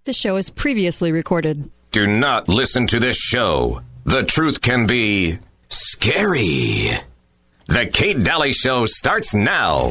The show is previously recorded. Do not listen to this show. The truth can be scary. The Kate Daly Show starts now.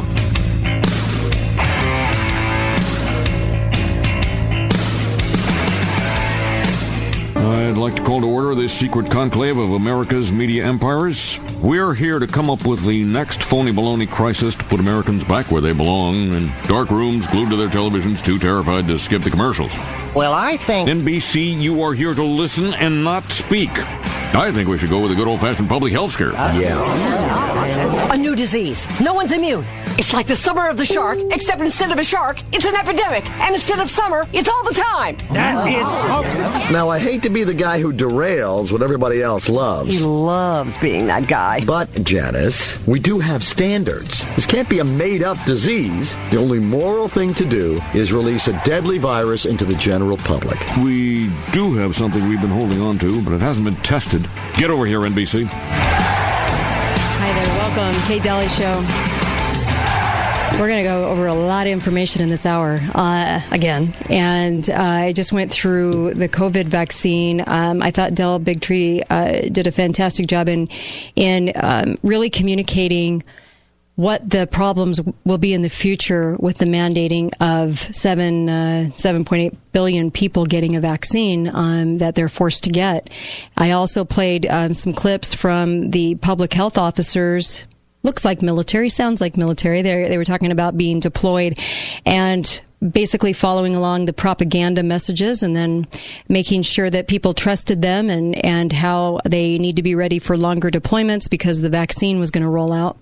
I'd like to call to order this secret conclave of America's media empires. We're here to come up with the next phony baloney crisis to put Americans back where they belong, in dark rooms glued to their televisions, too terrified to skip the commercials. Well, I think... NBC, you are here to listen and not speak. I think we should go with a good old-fashioned public health scare. A new disease. No one's immune. It's like the summer of the shark, except instead of a shark, it's an epidemic. And instead of summer, it's all the time. That is so... Now, I hate to be the guy who derails what everybody else loves. He loves being that guy. But, Janice, we do have standards. This can't be a made-up disease. The only moral thing to do is release a deadly virus into the general public. We do have something we've been holding on to, but it hasn't been tested. Get over here, NBC. Hi there. Welcome. Kate Daly Show. We're going to go over a lot of information in this hour again. And I just went through the COVID vaccine. I thought Del Bigtree did a fantastic job in really communicating what the problems will be in the future with the mandating of 7.8 billion people getting a vaccine that they're forced to get. I also played some clips from the public health officers. Looks like military, sounds like military. They were talking about being deployed and basically following along the propaganda messages and then making sure that people trusted them and how they need to be ready for longer deployments because the vaccine was going to roll out.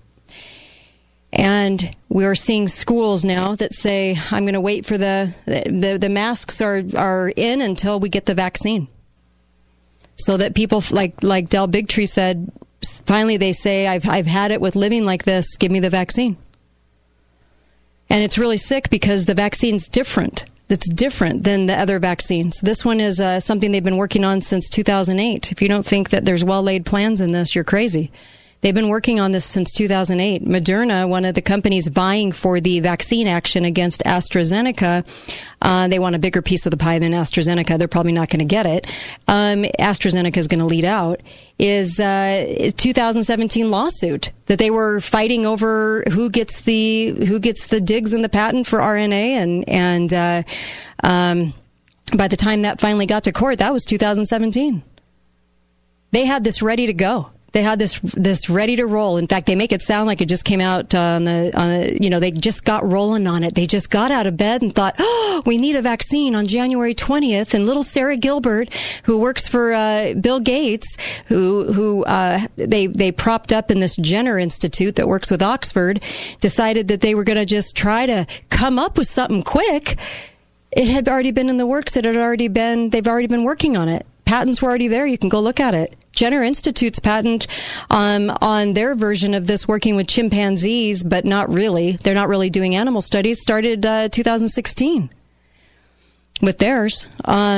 And we are seeing schools now that say, I'm going to wait for the masks are in until we get the vaccine. So that people like Del Bigtree said, finally they say, I've had it with living like this, give me the vaccine. And it's really sick because the vaccine's different. It's different than the other vaccines. This one is something they've been working on since 2008. If you don't think that there's well-laid plans in this, you're crazy. They've been working on this since 2008. Moderna, one of the companies vying for the vaccine action against AstraZeneca, they want a bigger piece of the pie than AstraZeneca. They're probably not going to get it. AstraZeneca is going to lead out. Is a 2017 lawsuit that they were fighting over who gets the digs in the patent for RNA, and by the time that finally got to court, that was 2017. They had this ready to go. They had this ready to roll. In fact, they make it sound like it just came out they just got rolling on it. They just got out of bed and thought, oh, we need a vaccine on January 20th. And little Sarah Gilbert, who works for Bill Gates, who they propped up in this Jenner Institute that works with Oxford, decided that they were going to just try to come up with something quick. It had already been in the works. They've already been working on it. Patents were already there. You can go look at it. Jenner Institute's patent on their version of this working with chimpanzees, but not really. They're not really doing animal studies, started 2016 with theirs.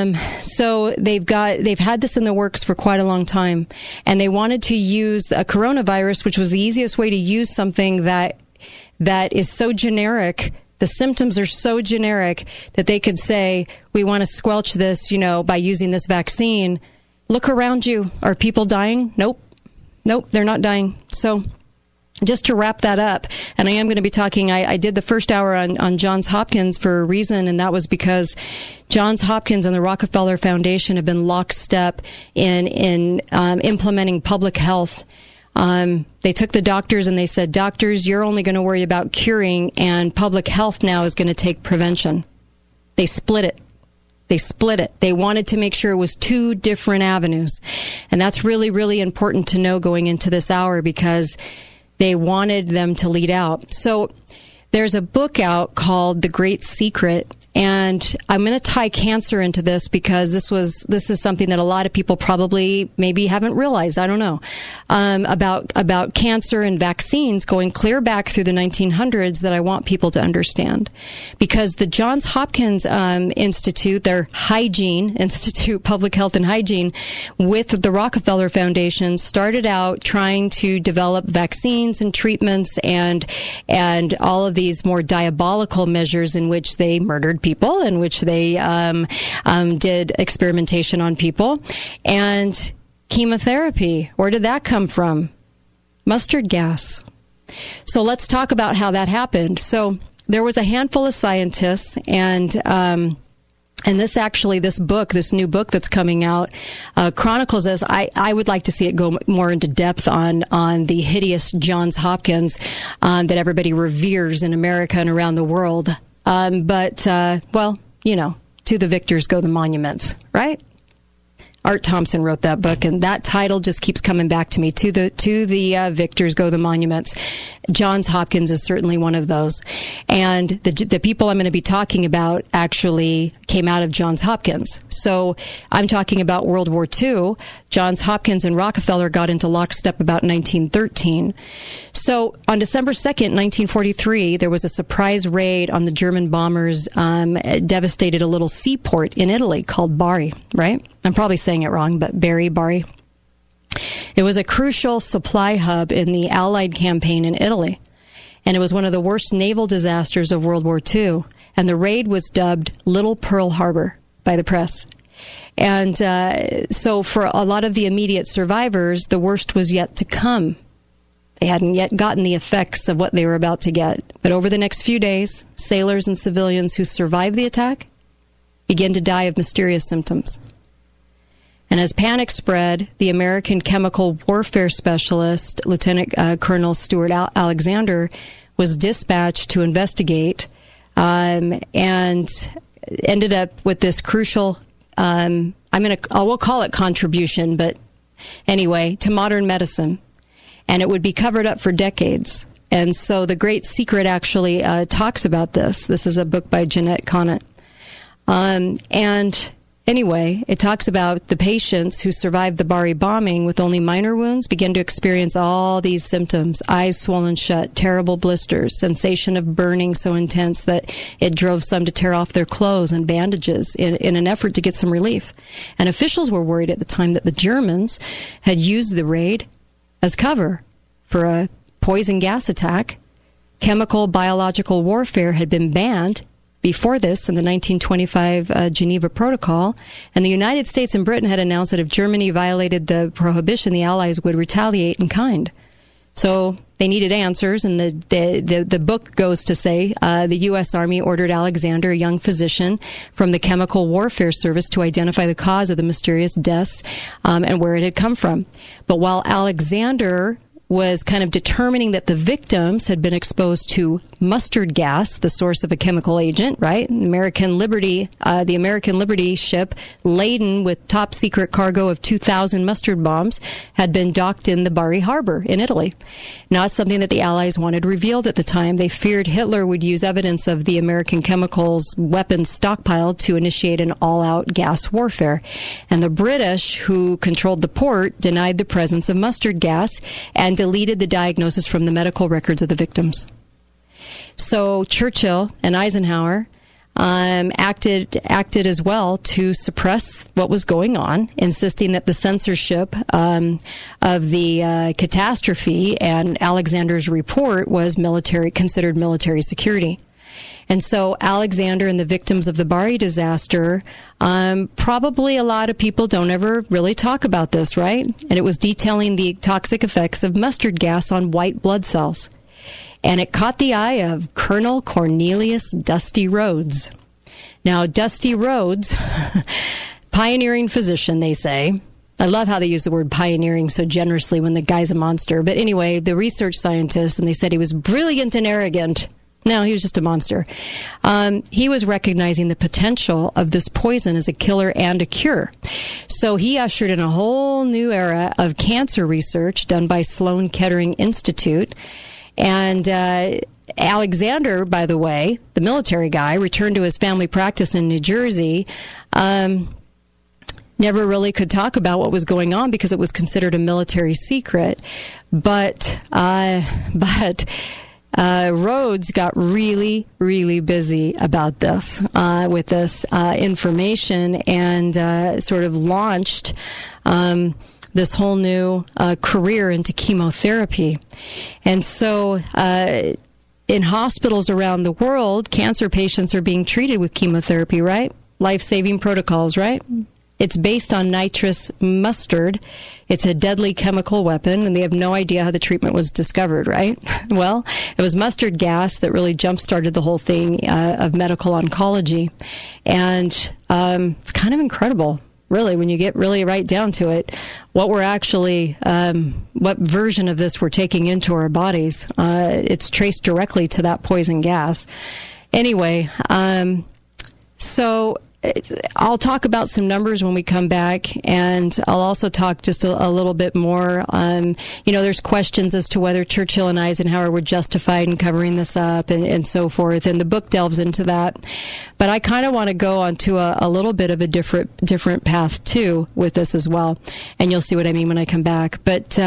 So they've had this in the works for quite a long time. And they wanted to use a coronavirus, which was the easiest way to use something that is so generic. The symptoms are so generic that they could say, we want to squelch this, by using this vaccine. Look around you. Are people dying? Nope, they're not dying. So just to wrap that up, and I am going to be talking, I did the first hour on Johns Hopkins for a reason, and that was because Johns Hopkins and the Rockefeller Foundation have been lockstep in implementing public health. They took the doctors and they said, doctors, you're only going to worry about curing, and public health now is going to take prevention. They split it. They wanted to make sure it was two different avenues. And that's really, really important to know going into this hour because they wanted them to lead out. So there's a book out called The Great Secret. And I'm going to tie cancer into this because this is something that a lot of people probably maybe haven't realized. I don't know about cancer and vaccines going clear back through the 1900s that I want people to understand, because the Johns Hopkins Institute, their Hygiene Institute, Public Health and Hygiene, with the Rockefeller Foundation, started out trying to develop vaccines and treatments and all of these more diabolical measures in which they murdered people, in which research. They did experimentation on people. And chemotherapy, where did that come from? Mustard gas. So let's talk about how that happened. So there was a handful of scientists, and this book, this new book that's coming out, chronicles this. I would like to see it go more into depth on the hideous Johns Hopkins that everybody reveres in America and around the world. But to the victors go the monuments, right? Art Thompson wrote that book, and that title just keeps coming back to me. To the victors go the monuments. Johns Hopkins is certainly one of those. And the people I'm going to be talking about actually came out of Johns Hopkins. So I'm talking about World War II. Johns Hopkins and Rockefeller got into lockstep about 1913. So on December 2nd, 1943, there was a surprise raid on the German bombers, devastated a little seaport in Italy called Bari, right? I'm probably saying it wrong, but Bari. It was a crucial supply hub in the Allied campaign in Italy, and it was one of the worst naval disasters of World War II, and the raid was dubbed Little Pearl Harbor by the press. And so for a lot of the immediate survivors, the worst was yet to come. They hadn't yet gotten the effects of what they were about to get. But over the next few days, sailors and civilians who survived the attack began to die of mysterious symptoms. And as panic spread, the American chemical warfare specialist, Lieutenant Colonel Stuart Alexander, was dispatched to investigate and ended up with this crucial, we'll call it contribution, but anyway, to modern medicine. And it would be covered up for decades. And so The Great Secret actually talks about this. This is a book by Jeanette Conant. And anyway, it talks about the patients who survived the Bari bombing with only minor wounds began to experience all these symptoms: eyes swollen shut, terrible blisters, sensation of burning so intense that it drove some to tear off their clothes and bandages in an effort to get some relief. And officials were worried at the time that the Germans had used the raid as cover for a poison gas attack. Chemical biological warfare had been banned before this in the 1925 Geneva Protocol, and the United States and Britain had announced that if Germany violated the prohibition, the Allies would retaliate in kind. So they needed answers, and the book goes to say the U.S. Army ordered Alexander, a young physician from the Chemical Warfare Service, to identify the cause of the mysterious deaths and where it had come from. But while Alexander was kind of determining that the victims had been exposed to mustard gas, the source of a chemical agent, right? The American Liberty ship, laden with top secret cargo of 2,000 mustard bombs, had been docked in the Bari harbor in Italy. Not something that the Allies wanted revealed at the time. They feared Hitler would use evidence of the American chemicals weapons stockpile to initiate an all-out gas warfare. And the British, who controlled the port, denied the presence of mustard gas and deleted the diagnosis from the medical records of the victims. So Churchill and Eisenhower acted as well to suppress what was going on, insisting that the censorship of the catastrophe and Alexander's report was considered military security. And so Alexander and the victims of the Bari disaster, probably a lot of people don't ever really talk about this, right? And it was detailing the toxic effects of mustard gas on white blood cells. And it caught the eye of Colonel Cornelius Dusty Rhodes. Now, Dusty Rhodes, pioneering physician, they say. I love how they use the word pioneering so generously when the guy's a monster. But anyway, the research scientist, and they said he was brilliant and arrogant. No, he was just a monster. He was recognizing the potential of this poison as a killer and a cure. So he ushered in a whole new era of cancer research done by Sloan Kettering Institute. And Alexander, by the way, the military guy, returned to his family practice in New Jersey. Never really could talk about what was going on because it was considered a military secret. But Rhodes got really, really busy about this, with this information, and sort of launched this whole new career into chemotherapy. And so in hospitals around the world, cancer patients are being treated with chemotherapy, right? Life-saving protocols, right? It's based on nitrous mustard. It's a deadly chemical weapon, and they have no idea how the treatment was discovered, right? Well, it was mustard gas that really jump-started the whole thing of medical oncology. And it's kind of incredible, really, when you get really right down to it, what we're actually, what version of this we're taking into our bodies. It's traced directly to that poison gas. Anyway, so I'll talk about some numbers when we come back, and I'll also talk just a little bit more. There's questions as to whether Churchill and Eisenhower were justified in covering this up and so forth, and the book delves into that. But I kind of want to go onto a little bit of a different path, too, with this as well, and you'll see what I mean when I come back. But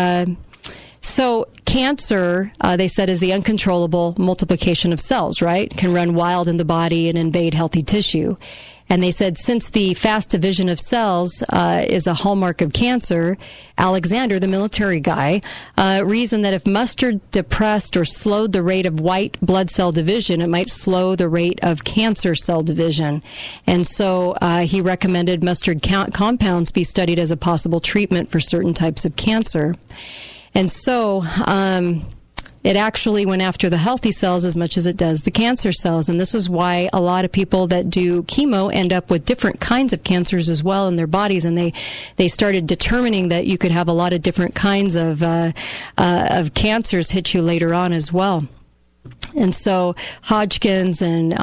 so cancer, they said, is the uncontrollable multiplication of cells, right? It can run wild in the body and invade healthy tissue. And they said since the fast division of cells is a hallmark of cancer, Alexander, the military guy, reasoned that if mustard depressed or slowed the rate of white blood cell division, it might slow the rate of cancer cell division. And so he recommended mustard compounds be studied as a possible treatment for certain types of cancer. And so it actually went after the healthy cells as much as it does the cancer cells. And this is why a lot of people that do chemo end up with different kinds of cancers as well in their bodies. And they started determining that you could have a lot of different kinds of cancers hit you later on as well. And so Hodgkin's and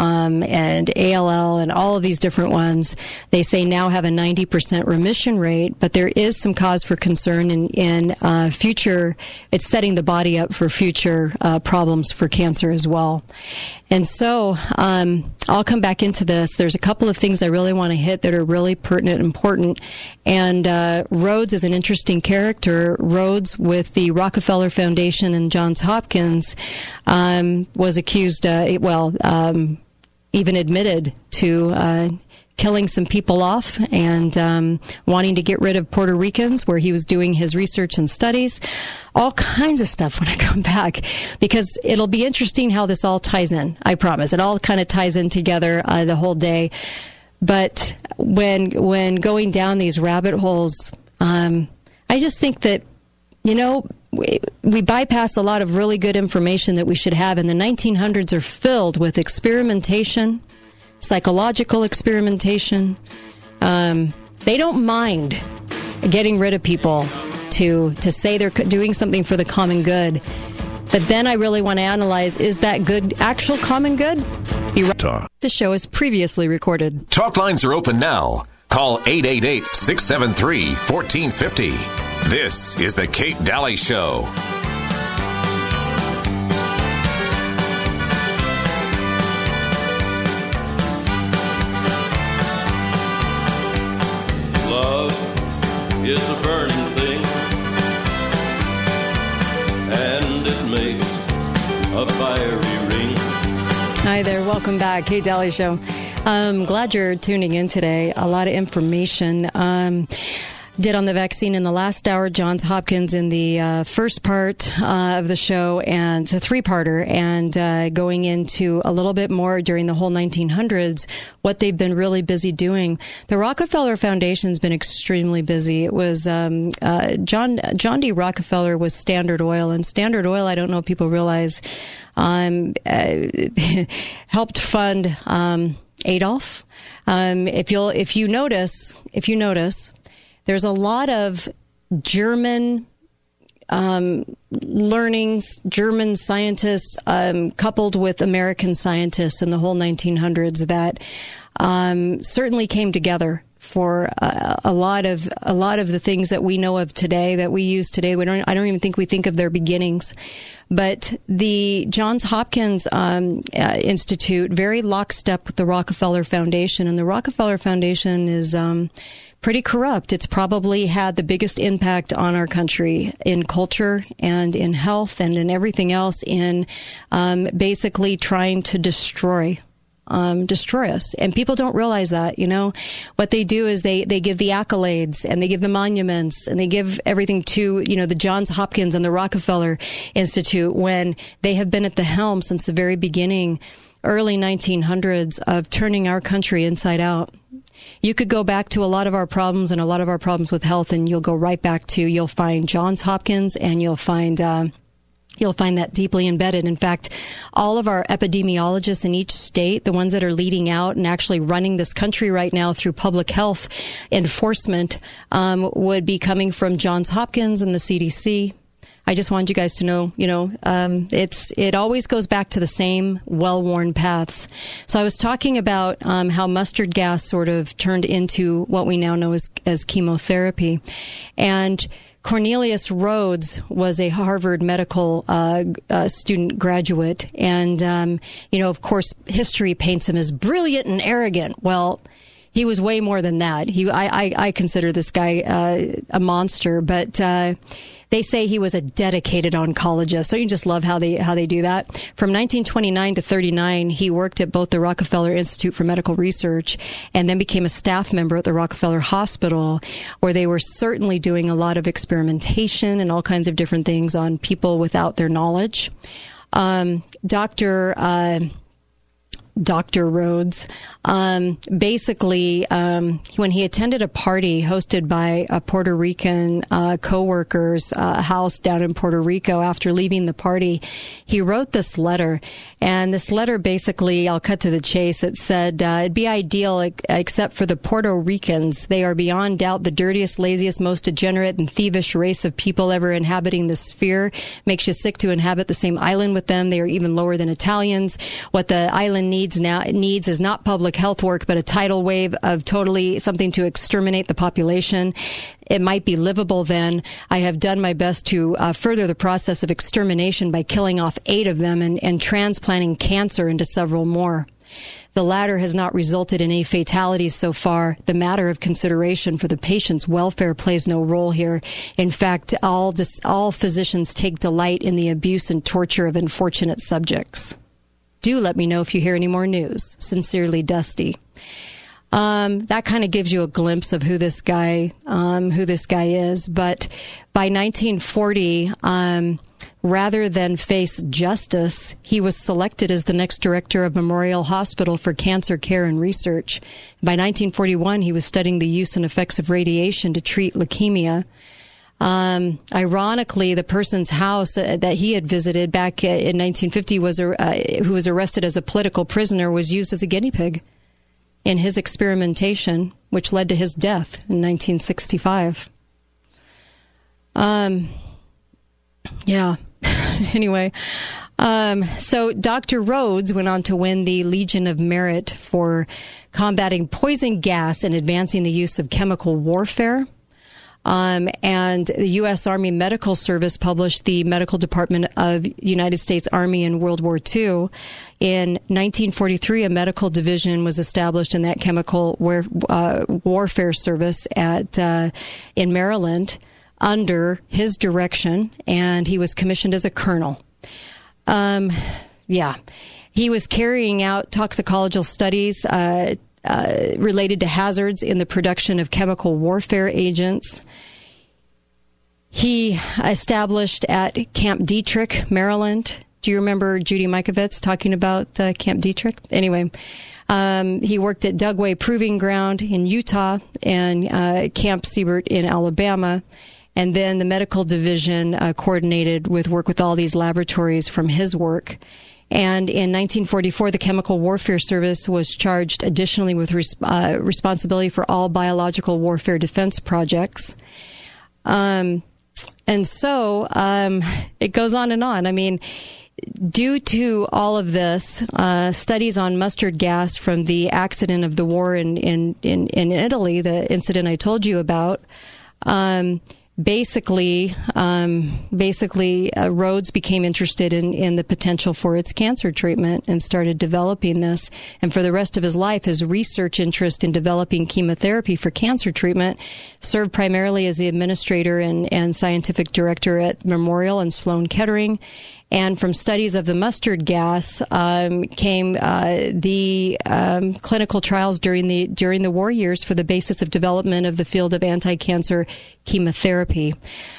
ALL and all of these different ones, they say now have a 90% remission rate, but there is some cause for concern in future. It's setting the body up for future problems for cancer as well. And so I'll come back into this. There's a couple of things I really want to hit that are really pertinent and important. And Rhodes is an interesting character. Rhodes, with the Rockefeller Foundation and Johns Hopkins, was accused, even admitted to killing some people off and wanting to get rid of Puerto Ricans, where he was doing his research and studies. All kinds of stuff when I come back, because it'll be interesting how this all ties in. I promise. It all kind of ties in together the whole day. But when going down these rabbit holes, I just think that, we bypass a lot of really good information that we should have. And the 1900s are filled with experimentation, psychological experimentation. They don't mind getting rid of people to say they're doing something for the common good. But then I really want to analyze, is that good actual common good? The show is previously recorded. Talk lines are open now. Call 888-673-1450. This is the Kate Daly Show. Love is a burning thing, and it makes a fiery ring. Hi there. Welcome back. Kate Daly Show. I'm glad you're tuning in today. A lot of information. Did on the vaccine in the last hour, Johns Hopkins in the first part of the show, and it's a three-parter, and going into a little bit more during the whole 1900s, what they've been really busy doing. The Rockefeller Foundation's been extremely busy. It was John D. Rockefeller was Standard Oil, and Standard Oil, I don't know if people realize, helped fund Adolf. If you notice, there's a lot of German learnings, German scientists coupled with American scientists in the whole 1900s that certainly came together for a lot of the things that we know of today, that we use today. I don't even think we think of their beginnings. But the Johns Hopkins Institute, very lockstep with the Rockefeller Foundation, and the Rockefeller Foundation is pretty corrupt. It's probably had the biggest impact on our country in culture and in health and in everything else, in basically trying to destroy destroy us. And people don't realize that, What they do is they give the accolades and they give the monuments and they give everything to, the Johns Hopkins and the Rockefeller Institute when they have been at the helm since the very beginning, early 1900s, of turning our country inside out. You could go back to a lot of our problems and a lot of our problems with health, and you'll go right back to, you'll find Johns Hopkins, and you'll find that deeply embedded. In fact, all of our epidemiologists in each state, the ones that are leading out and actually running this country right now through public health enforcement, would be coming from Johns Hopkins and the CDC. I just wanted you guys to know, it always goes back to the same well-worn paths. So I was talking about how mustard gas sort of turned into what we now know as chemotherapy. And Cornelius Rhodes was a Harvard medical student graduate. And, of course, history paints him as brilliant and arrogant. Well, he was way more than that. I consider this guy a monster, but they say he was a dedicated oncologist. Don't you just love how they do that? From 1929 to 39, he worked at both the Rockefeller Institute for Medical Research and then became a staff member at the Rockefeller Hospital, where they were certainly doing a lot of experimentation and all kinds of different things on people without their knowledge. Dr. Rhodes, basically, when he attended a party hosted by a Puerto Rican co-worker's house down in Puerto Rico, after leaving the party, he wrote this letter. And this letter, basically, I'll cut to the chase. It said, it'd be ideal except for the Puerto Ricans. They are beyond doubt the dirtiest, laziest, most degenerate and thievish race of people ever inhabiting this sphere. Makes you sick to inhabit the same island with them. They are even lower than Italians. What the island needs is not public health work, but a tidal wave of totally something to exterminate the population. It might be livable then. I have done my best to further the process of extermination by killing off 8 of them and transplanting cancer into several more. The latter has not resulted in any fatalities so far. The matter of consideration for the patient's welfare plays no role here. In fact, all physicians take delight in the abuse and torture of unfortunate subjects. Do let me know if you hear any more news. Sincerely, Dusty. That kind of gives you a glimpse of who this guy is. But by 1940, rather than face justice, he was selected as the next director of Memorial Hospital for Cancer Care and Research. By 1941, he was studying the use and effects of radiation to treat leukemia. Ironically, the person's house that he had visited back in 1950 who was arrested as a political prisoner, was used as a guinea pig in his experimentation, which led to his death in 1965. Anyway, so Dr. Rhodes went on to win the Legion of Merit for combating poison gas and advancing the use of chemical warfare. And the U.S. Army Medical Service published the Medical Department of United States Army in World War II. In 1943, a medical division was established in that chemical warfare service in Maryland under his direction, and he was commissioned as a colonel. He was carrying out toxicological studies related to hazards in the production of chemical warfare agents. He established at Camp Detrick, Maryland. Do you remember Judy Mikovits talking about Camp Detrick? Anyway, he worked at Dugway Proving Ground in Utah and Camp Siebert in Alabama. And then the medical division coordinated with work with all these laboratories from his work. And in 1944, the Chemical Warfare Service was charged additionally with responsibility for all biological warfare defense projects. And so it goes on and on. I mean, due to all of this, studies on mustard gas from the accident of the war in Italy, the incident I told you about, Basically, Rhodes became interested in the potential for its cancer treatment and started developing this. And for the rest of his life, his research interest in developing chemotherapy for cancer treatment served primarily as the administrator and scientific director at Memorial and Sloan Kettering. And from studies of the mustard gas came the clinical trials during the war years for the basis of development of the field of anti-cancer chemotherapy.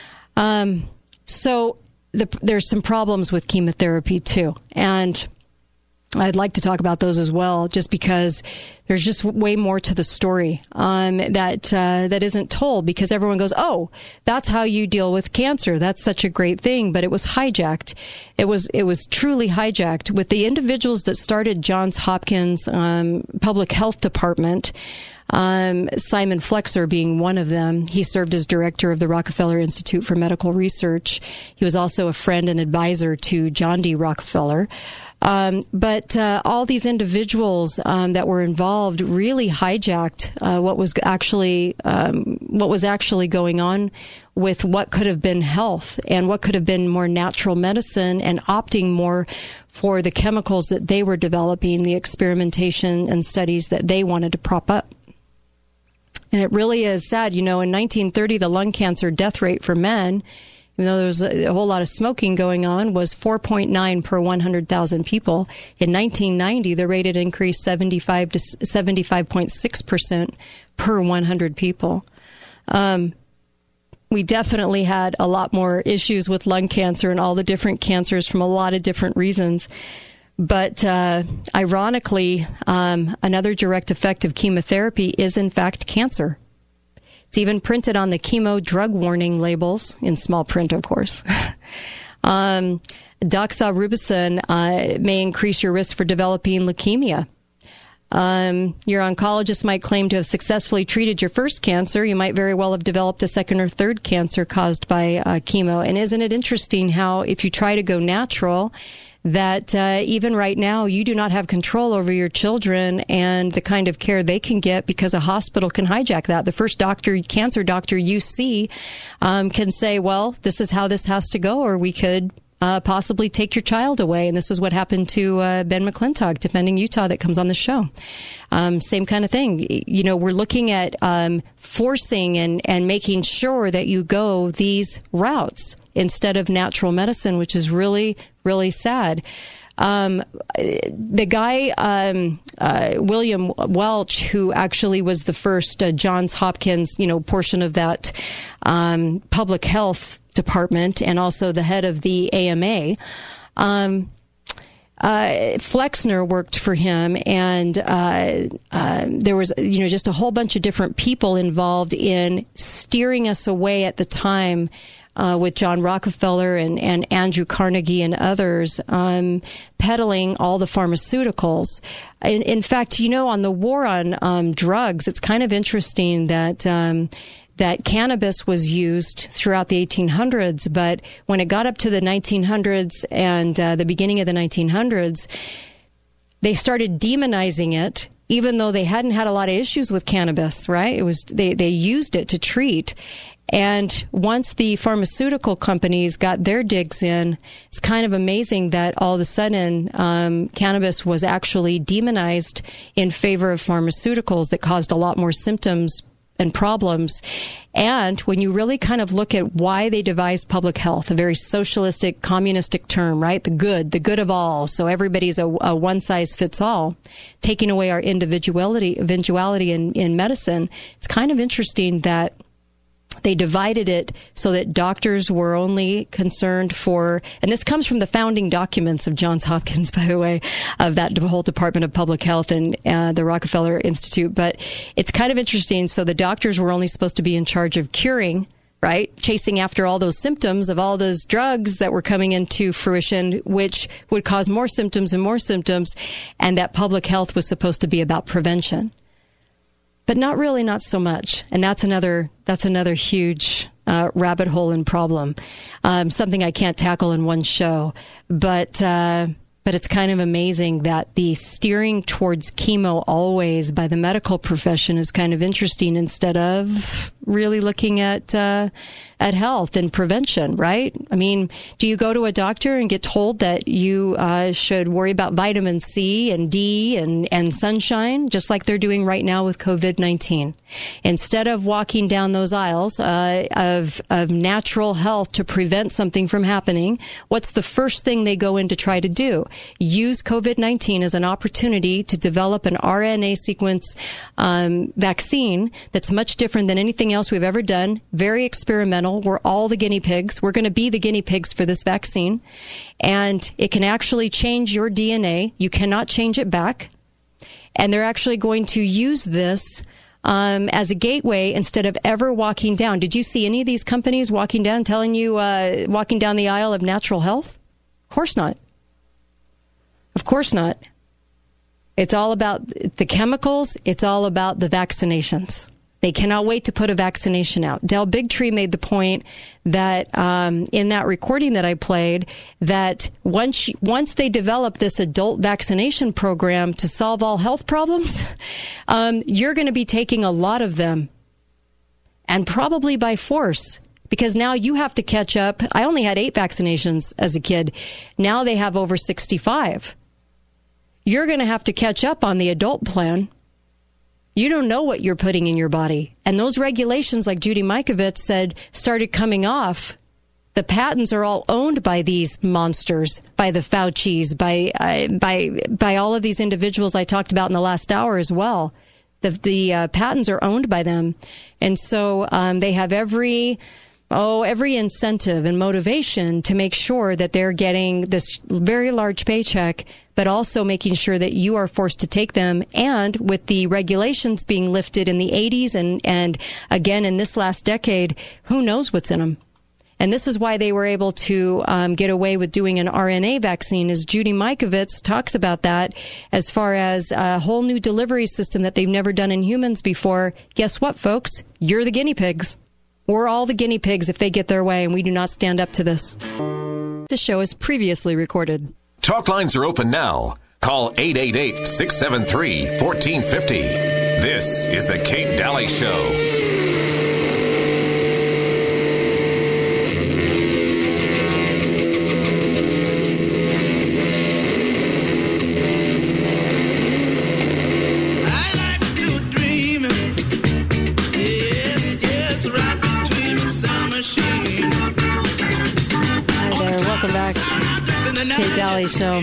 So there's some problems with chemotherapy too, and I'd like to talk about those as well, just because there's just way more to the story that isn't told, because everyone goes, oh, that's how you deal with cancer. That's such a great thing. But it was hijacked. It was truly hijacked. With the individuals that started Johns Hopkins Public Health Department, Simon Flexer being one of them. He served as director of the Rockefeller Institute for Medical Research. He was also a friend and advisor to John D. Rockefeller. But all these individuals that were involved really hijacked what was actually going on with what could have been health and what could have been more natural medicine, and opting more for the chemicals that they were developing, the experimentation and studies that they wanted to prop up. And it really is sad. You know, in 1930, the lung cancer death rate for men, even though there was a whole lot of smoking going on, was 4.9 per 100,000 people. In 1990, the rate had increased 75 to 75.6% per 100 people. We definitely had a lot more issues with lung cancer and all the different cancers from a lot of different reasons. But ironically, another direct effect of chemotherapy is, in fact, cancer. It's even printed on the chemo drug warning labels, in small print, of course. Doxorubicin may increase your risk for developing leukemia. Your oncologist might claim to have successfully treated your first cancer. You might very well have developed a second or third cancer caused by chemo. And isn't it interesting how, if you try to go natural, that even right now you do not have control over your children and the kind of care they can get, because a hospital can hijack that. The first cancer doctor you see can say, well, this is how this has to go, or we could possibly take your child away. And this is what happened to Ben McClintock, defending Utah, that comes on the show. Same kind of thing. You know, we're looking at forcing and making sure that you go these routes instead of natural medicine, which is really, really sad. The guy, William Welch, who actually was the first Johns Hopkins, portion of that public health department, and also the head of the AMA, Flexner worked for him, and there was, just a whole bunch of different people involved in steering us away at the time, with John Rockefeller and Andrew Carnegie and others, peddling all the pharmaceuticals. In fact, on the war on drugs, it's kind of interesting that that cannabis was used throughout the 1800s, but when it got up to the 1900s and the beginning of the 1900s, they started demonizing it, even though they hadn't had a lot of issues with cannabis, right? It was they used it to treat. And once the pharmaceutical companies got their digs in, it's kind of amazing that all of a sudden cannabis was actually demonized in favor of pharmaceuticals that caused a lot more symptoms and problems. And when you really kind of look at why they devised public health, a very socialistic, communistic term, right? The good of all. So everybody's a one-size-fits-all, taking away our individuality in medicine. It's kind of interesting that they divided it so that doctors were only concerned for, and this comes from the founding documents of Johns Hopkins, by the way, of that whole Department of Public Health and the Rockefeller Institute. But it's kind of interesting. So the doctors were only supposed to be in charge of curing, right? Chasing after all those symptoms of all those drugs that were coming into fruition, which would cause more symptoms and more symptoms. And that public health was supposed to be about prevention. But not so much. And that's another huge rabbit hole and problem. Something I can't tackle in one show. But But it's kind of amazing that the steering towards chemo always by the medical profession is kind of interesting instead of really looking at health and prevention, right? I mean, do you go to a doctor and get told that you should worry about vitamin C and D and sunshine, just like they're doing right now with COVID-19? Instead of walking down those aisles of natural health to prevent something from happening, what's the first thing they go in to try to do? Use COVID-19 as an opportunity to develop an RNA sequence vaccine that's much different than anything else we've ever done, very experimental. We're all the guinea pigs. We're going to be the guinea pigs for this vaccine. And it can actually change your DNA. You cannot change it back. And they're actually going to use this as a gateway instead of ever walking down. Did you see any of these companies walking down, telling you, walking down the aisle of natural health? Of course not. Of course not. It's all about the chemicals. It's all about the vaccinations. They cannot wait to put a vaccination out. Del Bigtree made the point that in that recording that I played, that once they develop this adult vaccination program to solve all health problems, you're going to be taking a lot of them, and probably by force, because now you have to catch up. I only had 8 vaccinations as a kid. Now they have over 65. You're going to have to catch up on the adult plan. You don't know what you're putting in your body. And those regulations, like Judy Mikovits said, started coming off. The patents are all owned by these monsters, by the Faucis, by all of these individuals I talked about in the last hour as well. The patents are owned by them. And so they have every incentive and motivation to make sure that they're getting this very large paycheck, but also making sure that you are forced to take them. And with the regulations being lifted in the 80s and again in this last decade, who knows what's in them? And this is why they were able to get away with doing an RNA vaccine, as Judy Mikovits talks about that, as far as a whole new delivery system that they've never done in humans before. Guess what, folks? You're the guinea pigs. We're all the guinea pigs if they get their way, and we do not stand up to this. This show is previously recorded. Talk lines are open now. Call 888-673-1450. This is the Kate Daly Show. Welcome back. Kate Daly Show.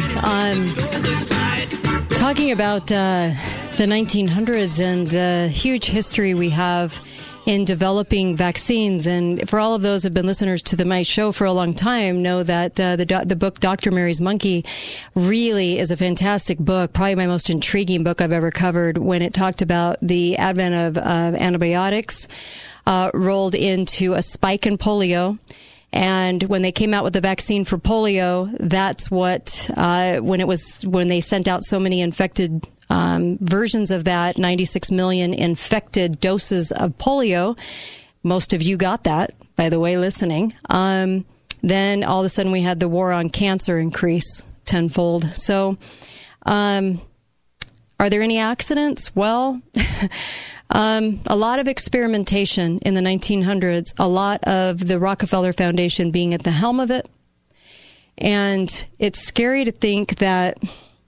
Talking about the 1900s and the huge history we have in developing vaccines. And for all of those who have been listeners to my show for a long time, know that the book Dr. Mary's Monkey really is a fantastic book, probably my most intriguing book I've ever covered, when it talked about the advent of antibiotics rolled into a spike in polio. And when they came out with the vaccine for polio, that's what, when they sent out so many infected versions of that, 96 million infected doses of polio. Most of you got that, by the way, listening. Then all of a sudden we had the war on cancer increase tenfold. So, are there any accidents? Well, a lot of experimentation in the 1900s, a lot of the Rockefeller Foundation being at the helm of it. And it's scary to think that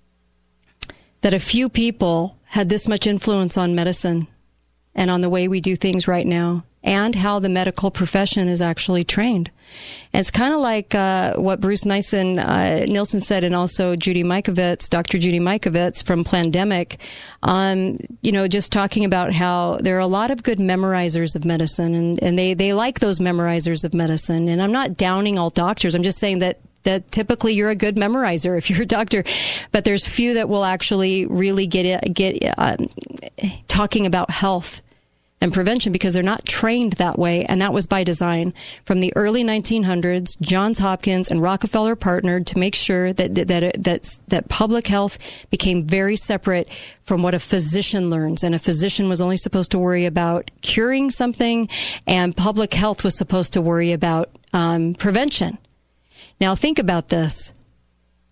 a few people had this much influence on medicine and on the way we do things right now, and how the medical profession is actually trained. And it's kind of like what Bruce Nielsen said, and also Judy Mikovits, Dr. Judy Mikovits from Plandemic, just talking about how there are a lot of good memorizers of medicine, and they like those memorizers of medicine. And I'm not downing all doctors. I'm just saying that typically you're a good memorizer if you're a doctor, but there's few that will actually really get talking about health and prevention, because they're not trained that way, and that was by design. From the early 1900s, Johns Hopkins and Rockefeller partnered to make sure that public health became very separate from what a physician learns, and a physician was only supposed to worry about curing something, and public health was supposed to worry about prevention. Now think about this.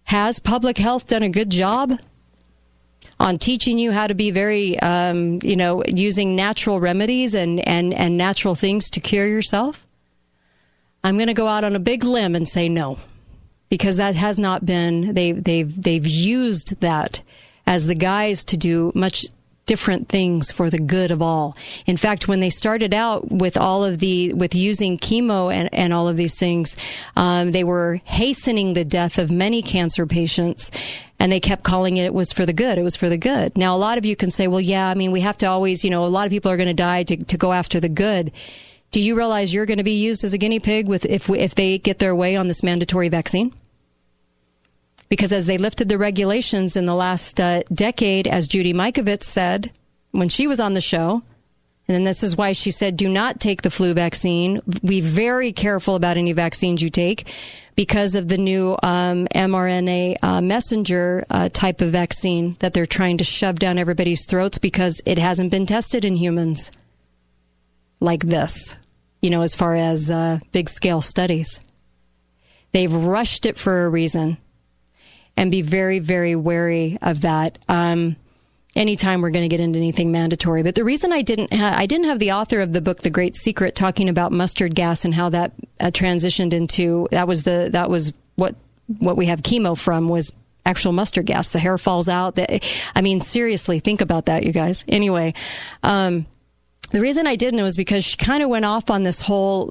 Has public health done a good job on teaching you how to be very, using natural remedies and natural things to cure yourself? I'm going to go out on a big limb and say no, because that has not been. They've used that as the guise to do much different things for the good of all. In fact, when they started out with with using chemo and all of these things, they were hastening the death of many cancer patients, and they kept calling it was for the good. It was for the good. Now, a lot of you can say, well, yeah, I mean, we have to always, a lot of people are going to die to go after the good. Do you realize you're going to be used as a guinea pig if they get their way on this mandatory vaccine? Because as they lifted the regulations in the last decade, as Judy Mikovits said when she was on the show, and this is why she said, do not take the flu vaccine. Be very careful about any vaccines you take because of the new mRNA messenger type of vaccine that they're trying to shove down everybody's throats because it hasn't been tested in humans like this, as far as big-scale studies. They've rushed it for a reason. And be very, very wary of that anytime we're going to get into anything mandatory. But the reason I didn't have the author of the book, The Great Secret, talking about mustard gas and how that transitioned into that was what we have chemo from was actual mustard gas. The hair falls out. Seriously, think about that, you guys. Anyway, the reason I didn't was because she kind of went off on this whole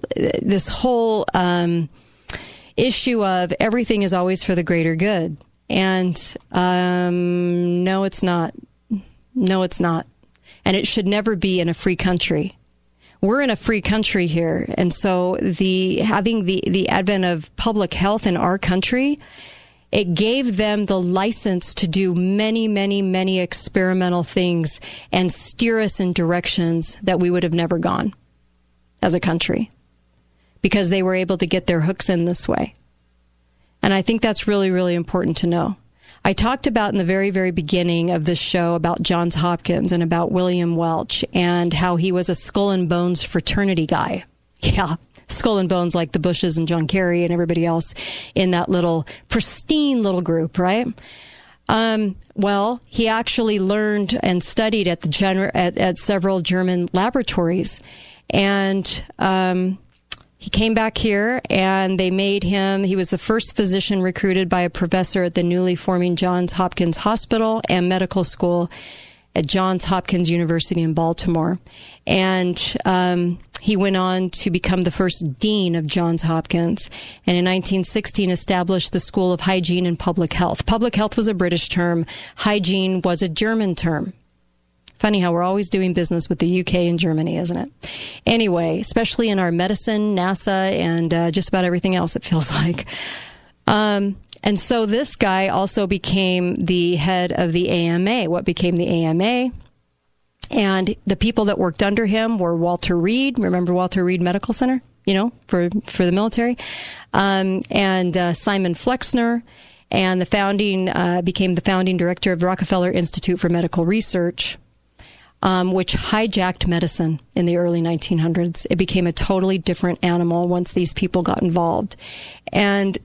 issue of everything is always for the greater good. And no, it's not. No, it's not. And it should never be in a free country. We're in a free country here. And so having the advent of public health in our country, it gave them the license to do many, many, many experimental things and steer us in directions that we would have never gone as a country because they were able to get their hooks in this way. And I think that's really, really important to know. I talked about in the very, very beginning of this show about Johns Hopkins and about William Welch and how he was a skull and bones fraternity guy. Yeah, skull and bones like the Bushes and John Kerry and everybody else in that little pristine little group, right? Well, he actually learned and studied at several German laboratories. And he came back here, and they made him, he was the first physician recruited by a professor at the newly forming Johns Hopkins Hospital and Medical School at Johns Hopkins University in Baltimore. And he went on to become the first dean of Johns Hopkins, and in 1916 established the School of Hygiene and Public Health. Public health was a British term. Hygiene was a German term. Funny how we're always doing business with the UK and Germany, isn't it? Anyway, especially in our medicine, NASA, and just about everything else, it feels like. And so this guy also became the head of the AMA. What became the AMA? And the people that worked under him were Walter Reed. Remember Walter Reed Medical Center, for the military? And Simon Flexner. And became the founding director of Rockefeller Institute for Medical Research. Which hijacked medicine in the early 1900s. It became a totally different animal once these people got involved. And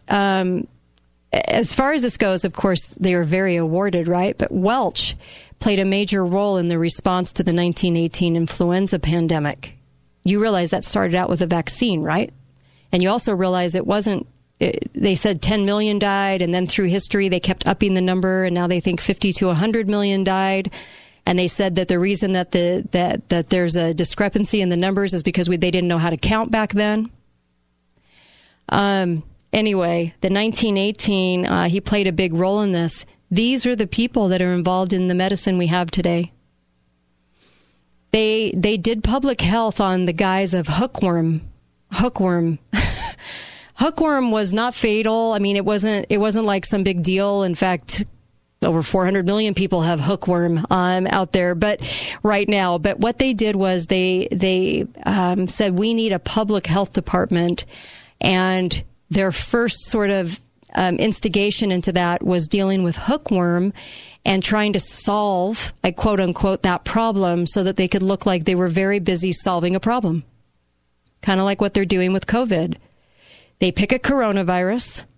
as far as this goes, of course, they are very awarded, right? But Welch played a major role in the response to the 1918 influenza pandemic. You realize that started out with a vaccine, right? And you also realize they said 10 million died, and then through history they kept upping the number, and now they think 50 to 100 million died. And they said that the reason that there's a discrepancy in the numbers is because they didn't know how to count back then. Anyway, the 1918, he played a big role in this. These are the people that are involved in the medicine we have today. They did public health on the guise of hookworm. Hookworm was not fatal. I mean, it wasn't like some big deal. In fact, over 400 million people have hookworm out there, but right now. But what they did was they said we need a public health department, and their first sort of instigation into that was dealing with hookworm and trying to solve, like, quote unquote, that problem so that they could look like they were very busy solving a problem. Kind of like what they're doing with COVID. They pick a coronavirus.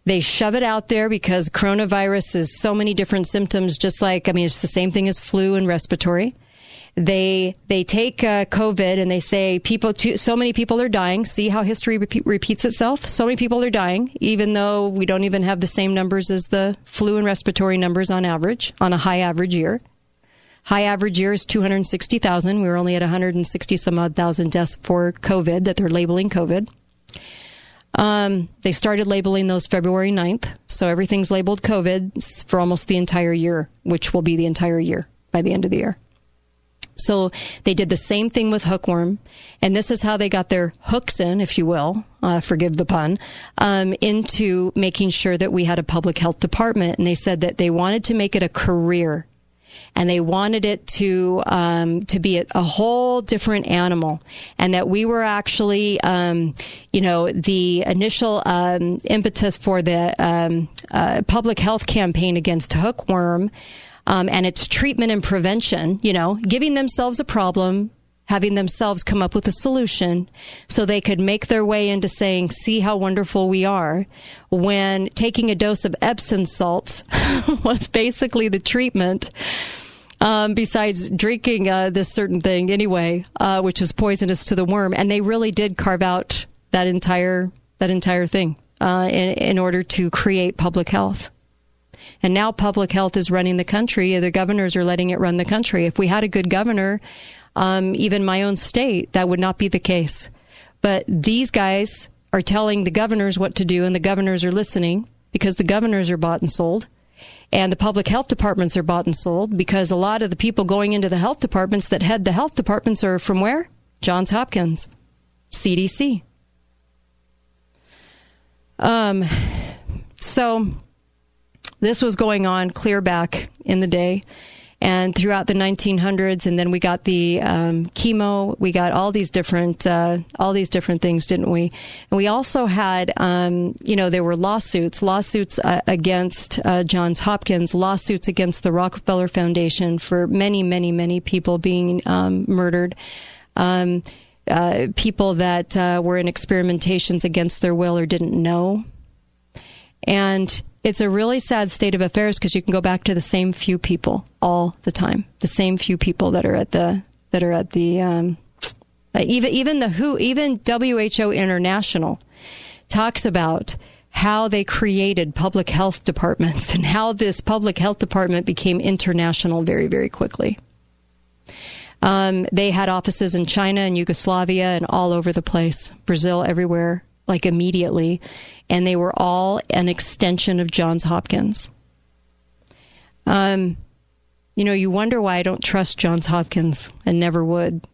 They shove it out there because coronavirus is so many different symptoms, just like, it's the same thing as flu and respiratory. They take COVID and they say so many people are dying. See how history repeats itself? So many people are dying, even though we don't even have the same numbers as the flu and respiratory numbers on average, on a high average year. High average year is 260,000. We were only at 160 some odd thousand deaths for COVID that they're labeling COVID. They started labeling those February 9th. So everything's labeled COVID for almost the entire year, which will be the entire year by the end of the year. So they did the same thing with hookworm, and this is how they got their hooks in, if you will, forgive the pun, into making sure that we had a public health department. And they said that they wanted to make it a career, and they wanted it to be a whole different animal, and that we were actually, the initial impetus for the public health campaign against hookworm. And its treatment and prevention, giving themselves a problem, having themselves come up with a solution so they could make their way into saying, see how wonderful we are, when taking a dose of Epsom salts was basically the treatment, besides drinking this certain thing anyway, which is poisonous to the worm. And they really did carve out that entire thing in order to create public health. And now public health is running the country. The governors are letting it run the country. If we had a good governor, even my own state, that would not be the case. But these guys are telling the governors what to do, and the governors are listening because the governors are bought and sold. And the public health departments are bought and sold because a lot of the people going into the health departments that head the health departments are from where? Johns Hopkins, CDC. So this was going on clear back in the day and throughout the 1900s. And then we got the chemo. We got all these different things, didn't we? And we also had, there were lawsuits against Johns Hopkins, lawsuits against the Rockefeller Foundation for many, many, many people being murdered. People that were in experimentations against their will or didn't know. And it's a really sad state of affairs because you can go back to the same few people all the time. The same few people that are at the even WHO International talks about how they created public health departments and how this public health department became international very, very quickly. They had offices in China and Yugoslavia and all over the place, Brazil, everywhere, like immediately. And they were all an extension of Johns Hopkins. You wonder why I don't trust Johns Hopkins and never would.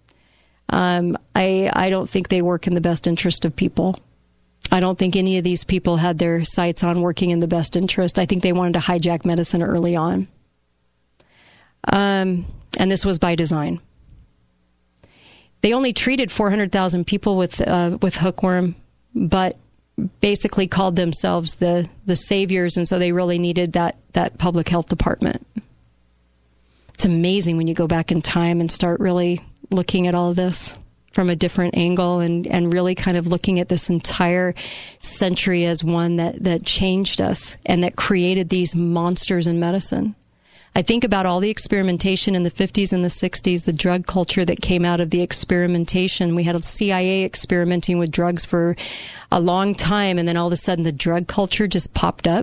I don't think they work in the best interest of people. I don't think any of these people had their sights on working in the best interest. I think they wanted to hijack medicine early on. And this was by design. They only treated 400,000 people with hookworm, but basically called themselves the saviors, and so they really needed that public health department. It's amazing when you go back in time and start really looking at all of this from a different angle and really kind of looking at this entire century as one that changed us and that created these monsters in medicine. I think about all the experimentation in the 50s and the 60s, the drug culture that came out of the experimentation. We had a CIA experimenting with drugs for a long time, and then all of a sudden the drug culture just popped up.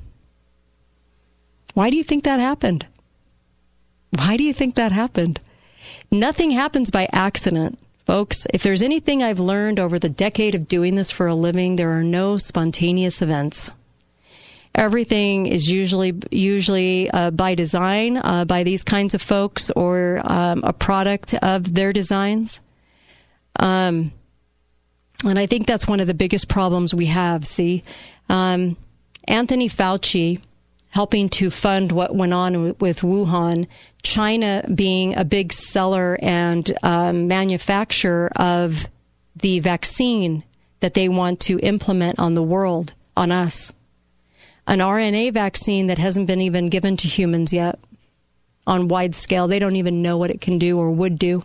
Why do you think that happened? Why do you think that happened? Nothing happens by accident, folks. If there's anything I've learned over the decade of doing this for a living, there are no spontaneous events. Everything is usually by design, by these kinds of folks or a product of their designs. And I think that's one of the biggest problems we have, see. Anthony Fauci helping to fund what went on with Wuhan, China being a big seller and manufacturer of the vaccine that they want to implement on the world, on us. An RNA vaccine that hasn't been even given to humans yet on wide scale. They don't even know what it can do or would do.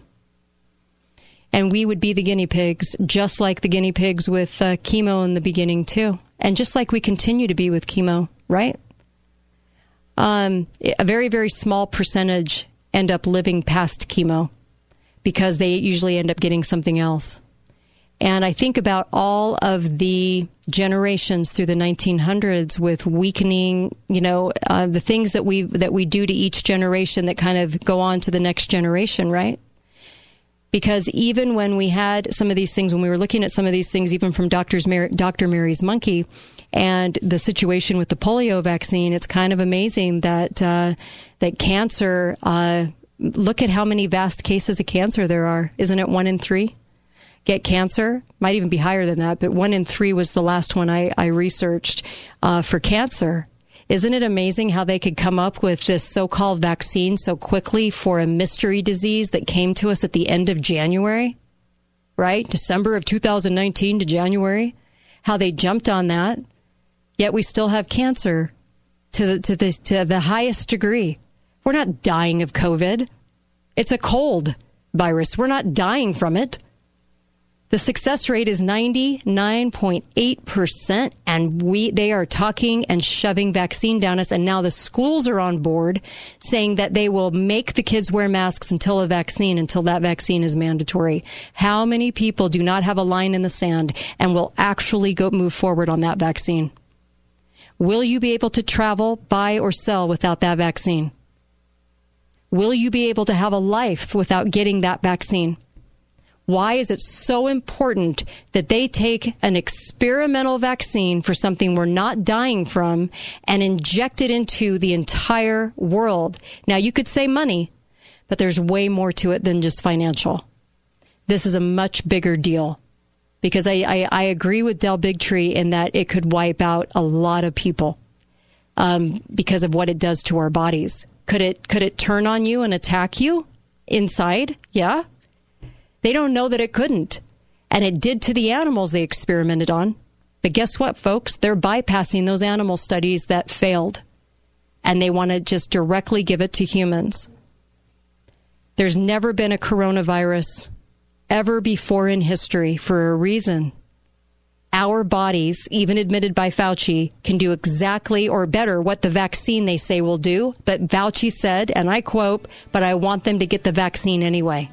And we would be the guinea pigs, just like the guinea pigs with chemo in the beginning, too. And just like we continue to be with chemo, right? A very, very small percentage end up living past chemo because they usually end up getting something else. And I think about all of the generations through the 1900s with weakening, the things that we do to each generation that kind of go on to the next generation, right? Because even when we had some of these things, when we were looking at some of these things, even from Dr. Mary's monkey and the situation with the polio vaccine, it's kind of amazing that that cancer, look at how many vast cases of cancer there are. Isn't it 1 in 3? Get cancer? Might even be higher than that, but 1 in 3 was the last one I researched for cancer. Isn't it amazing how they could come up with this so-called vaccine so quickly for a mystery disease that came to us at the end of January, right? December of 2019 to January. How they jumped on that, yet we still have cancer to the highest degree. We're not dying of COVID. It's a cold virus. We're not dying from it. The success rate is 99.8%, and they are talking and shoving vaccine down us. And now the schools are on board saying that they will make the kids wear masks until that vaccine is mandatory. How many people do not have a line in the sand and will actually move forward on that vaccine? Will you be able to travel, buy, or sell without that vaccine? Will you be able to have a life without getting that vaccine? Why is it so important that they take an experimental vaccine for something we're not dying from and inject it into the entire world? Now, you could say money, but there's way more to it than just financial. This is a much bigger deal because I agree with Del Bigtree in that it could wipe out a lot of people because of what it does to our bodies. Could it turn on you and attack you inside? Yeah. They don't know that it couldn't. And it did to the animals they experimented on. But guess what, folks? They're bypassing those animal studies that failed. And they want to just directly give it to humans. There's never been a coronavirus ever before in history for a reason. Our bodies, even admitted by Fauci, can do exactly or better what the vaccine they say will do. But Fauci said, and I quote, "But I want them to get the vaccine anyway."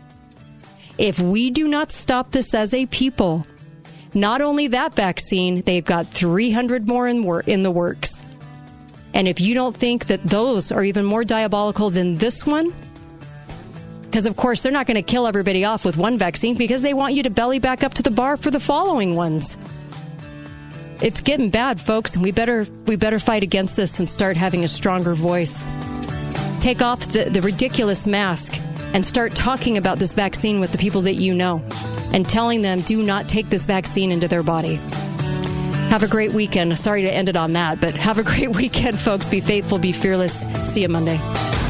If we do not stop this as a people, not only that vaccine, they've got 300 more in the works. And if you don't think that those are even more diabolical than this one, because of course they're not going to kill everybody off with one vaccine because they want you to belly back up to the bar for the following ones. It's getting bad, folks, and we better fight against this and start having a stronger voice. Take off the ridiculous mask and start talking about this vaccine with the people that you know and telling them do not take this vaccine into their body. Have a great weekend. Sorry to end it on that, but have a great weekend, folks. Be faithful, be fearless. See you Monday.